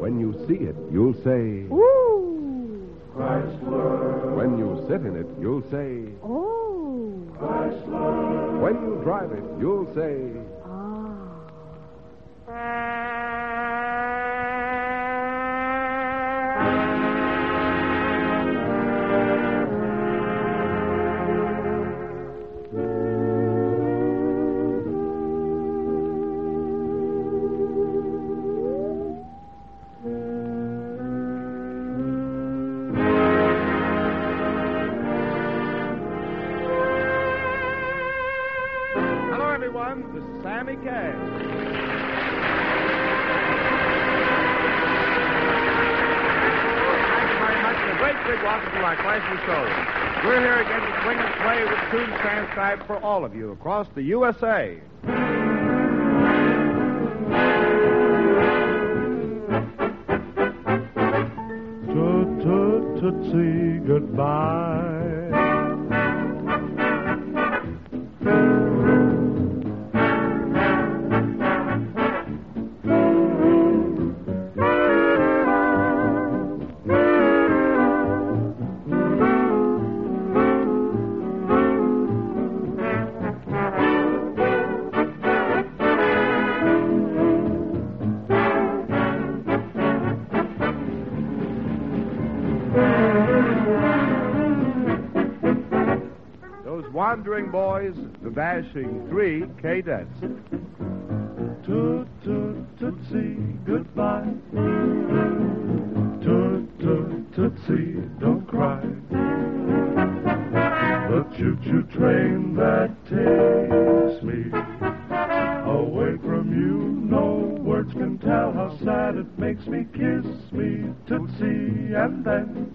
When you see it, you'll say, Ooh. Chrysler. When you sit in it, you'll say, Oh. Chrysler. when you drive it, you'll say, Hello, everyone. This is Sammy Kaye. Thank you very much, and a great big welcome to our classic show. We're here again to swing and play with tunes transcribed for all of you across the USA. Tootsie, goodbye. Wandering boys, the dashing three cadets. Tootsie, goodbye. Tootsie, don't cry. The choo-choo train that takes me away from you. No words can tell how sad it makes me. Kiss me, Tootsie, and then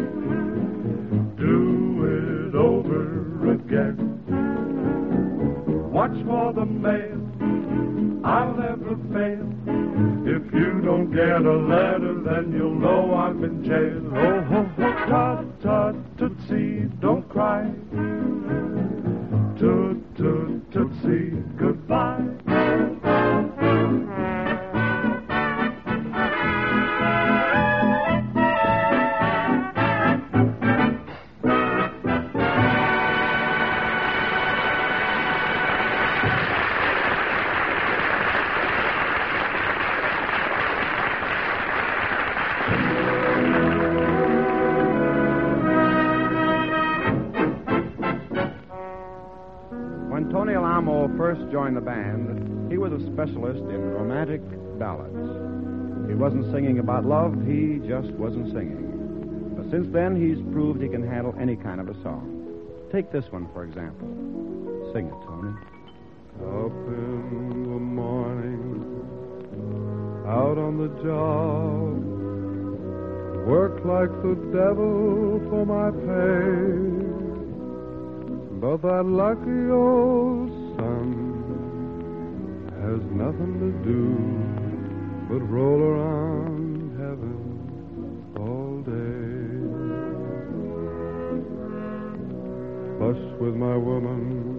do it over again. Watch for the mail, I'll never fail. If you don't get a letter, then you'll know I'm in jail. Oh, ho, ho, ta-ta, Tootsie, don't cry. Tootsie, goodbye. When Tony Alamo first joined the band, he was a specialist in romantic ballads. He wasn't singing about love, he just wasn't singing. But since then, he's proved he can handle any kind of a song. Take this one, for example. Sing it, Tony. up in the morning, out on the job, work like the devil for my pay. But that lucky old sun has nothing to do but roll around heaven all day. Fuss with my woman,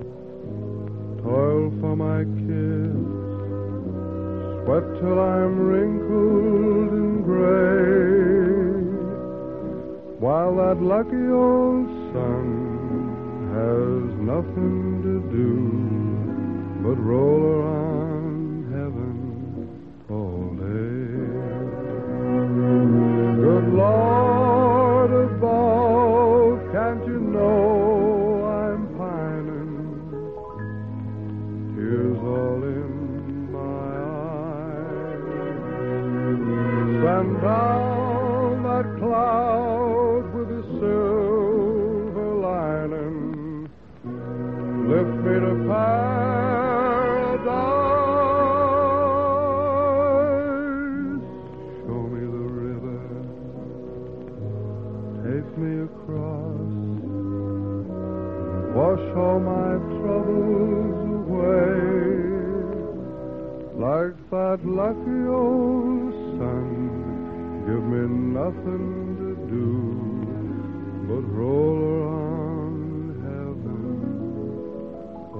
toil for my kids, sweat till I'm wrinkled and gray, while that lucky old sun has nothing to do but roll around heaven all day. Good Lord above, can't you know I'm pining? Tears all in my eyes. Send down that cloud with a silver lining. Lift me to paradise. Show me the river. Take me across. Wash all my troubles away. Like that lucky old sun, give me nothing to do but roll around heaven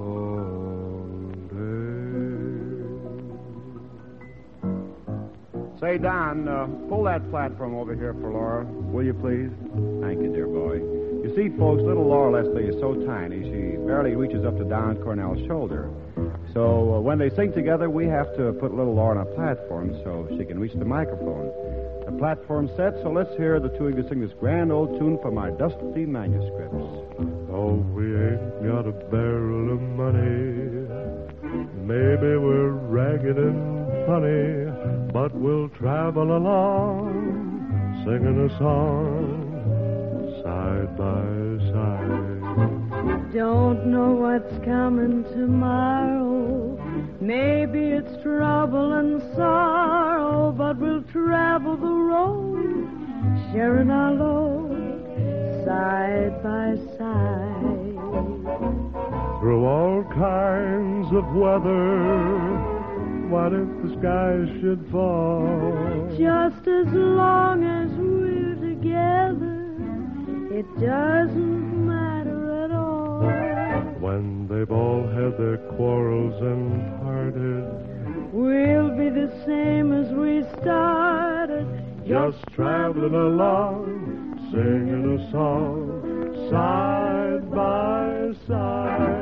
all day. Say, Don, pull that platform over here for Laura, will you please? Thank you, dear boy. You see, folks, little Laura Leslie is so tiny, she barely reaches up to Don Cornell's shoulder. So when they sing together, we have to put little Laura on a platform so she can reach the microphone. The platform's set, so let's hear the two of you sing this grand old tune from our dusty manuscripts. Oh, we ain't got a barrel of money. Maybe we're ragged and funny, but we'll travel along, singing a song, side by side. Don't know what's coming tomorrow. Maybe it's trouble and sorrow, but we'll travel the road, sharing our load, side by side. Through all kinds of weather, what if the skies should fall? Just as long as we're together, it doesn't matter at all. When they've all had their quarrels and parted, We'll be the same as we started, just traveling along, singing a song, side by side.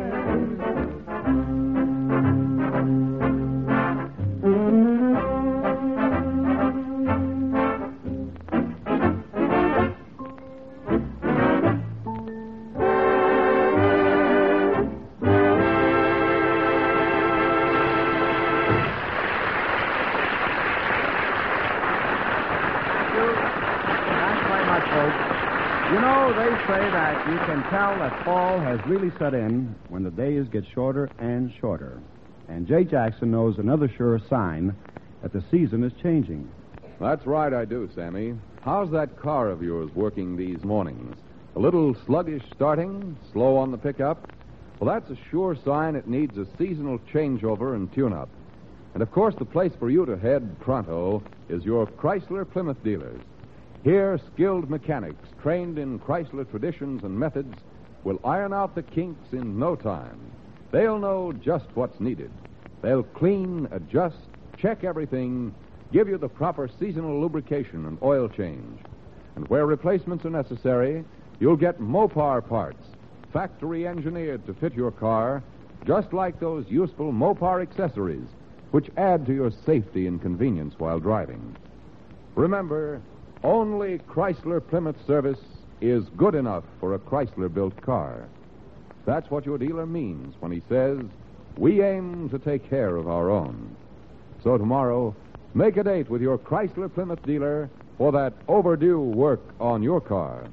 You know, they say that you can tell that fall has really set in when the days get shorter and shorter. And Jay Jackson knows another sure sign that the season is changing. That's right, I do, Sammy. How's that car of yours working these mornings? A little sluggish starting, slow on the pickup? Well, that's a sure sign it needs a seasonal changeover and tune-up. And, of course, the place for you to head pronto is your Chrysler Plymouth dealers. Here, skilled mechanics, trained in Chrysler traditions and methods, will iron out the kinks in no time. They'll know just what's needed. They'll clean, adjust, check everything, give you the proper seasonal lubrication and oil change. And where replacements are necessary, you'll get Mopar parts, factory engineered to fit your car, just like those useful Mopar accessories, which add to your safety and convenience while driving. Remember, only Chrysler Plymouth service is good enough for a Chrysler-built car. That's what your dealer means when he says, we aim to take care of our own. So tomorrow, make a date with your Chrysler Plymouth dealer for that overdue work on your car.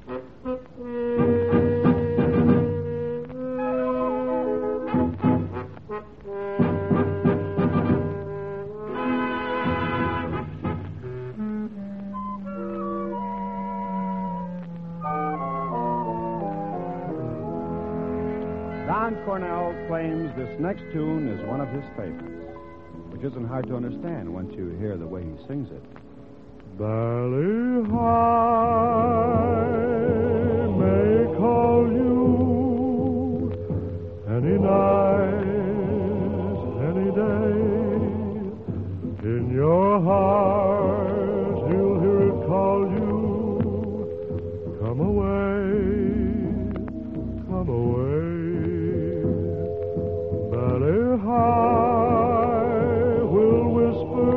Don Cornell claims this next tune is one of his favorites, which isn't hard to understand once you hear the way he sings it. Valley High may call you any night, any day. In your heart, you'll hear it call you. Come away, come away. Valley High will whisper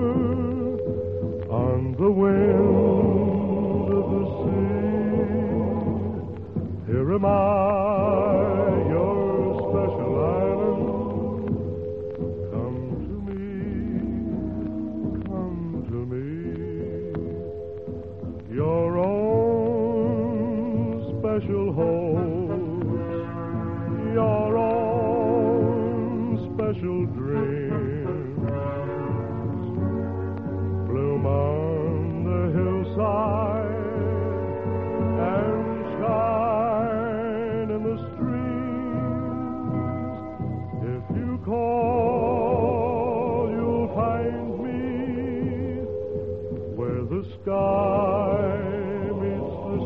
on the wind of the sea. Here am I, your special island. Come to me, come to me. Your own special host, your own special dreams bloom on the hillside and shine in the streams. If you call, you'll find me where the sky meets the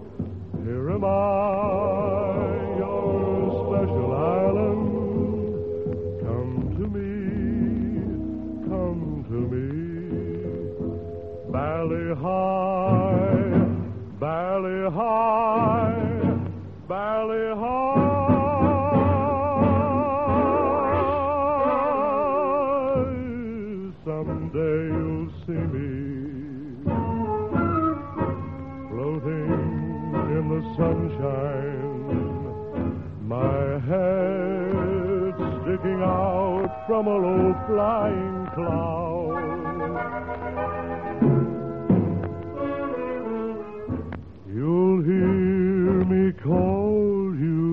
sea. Here am I, your special island. Valley High. Someday you'll see me floating in the sunshine, my head sticking out from a low flying cloud. You'll hear me call you,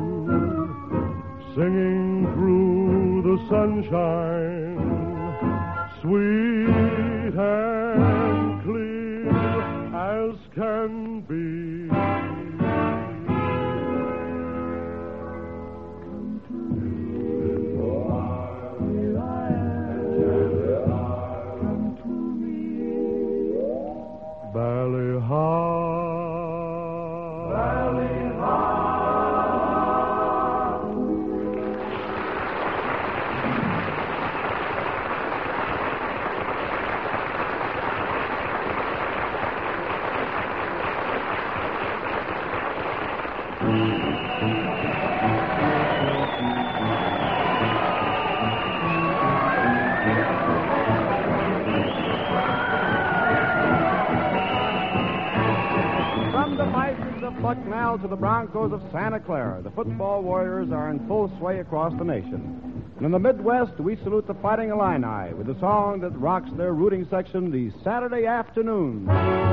singing through the sunshine, sweet and clear as can be. Valley High. Valley High. From the Bisons of Bucknell to the Broncos of Santa Clara, the football warriors are in full sway across the nation. And in the Midwest, we salute the Fighting Illini with a song that rocks their rooting section these Saturday afternoons.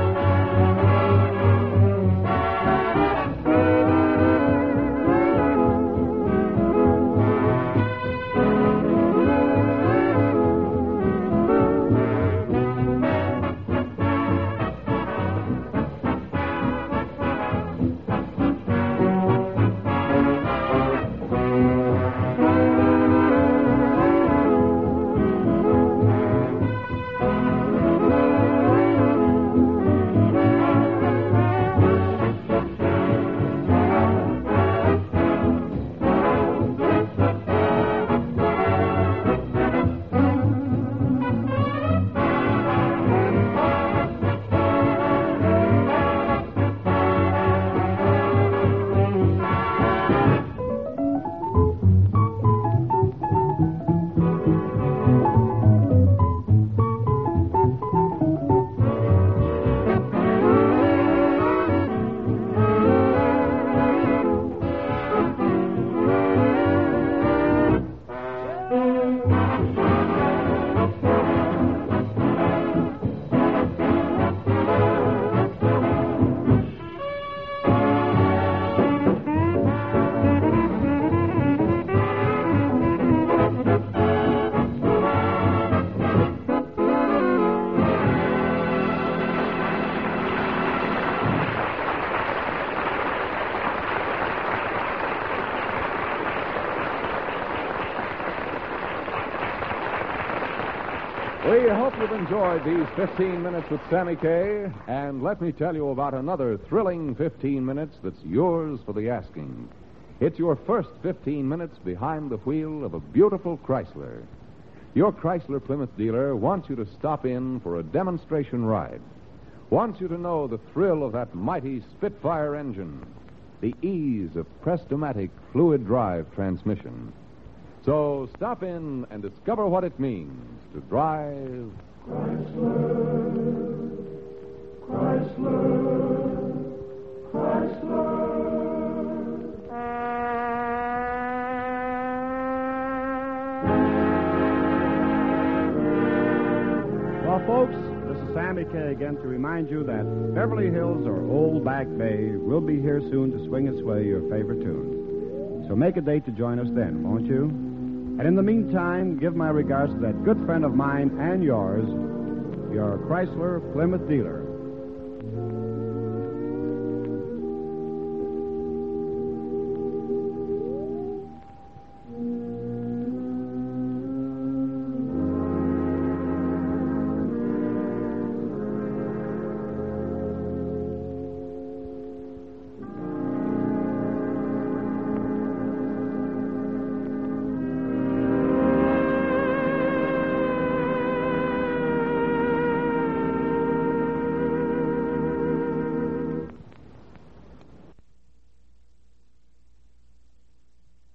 We hope you've enjoyed these 15 minutes with Sammy Kaye, and let me tell you about another thrilling 15 minutes that's yours for the asking. It's your first 15 minutes behind the wheel of a beautiful Chrysler. Your Chrysler Plymouth dealer wants you to stop in for a demonstration ride, wants you to know the thrill of that mighty Spitfire engine, the ease of Prestomatic fluid drive transmission. So stop in and discover what it means to drive Chrysler, Chrysler, Chrysler. Well, folks, this is Sammy Kaye again to remind you that Beverly Hills or Old Back Bay will be here soon to swing and sway your favorite tunes. So make a date to join us then, won't you? And in the meantime, give my regards to that good friend of mine and yours, your Chrysler Plymouth dealer.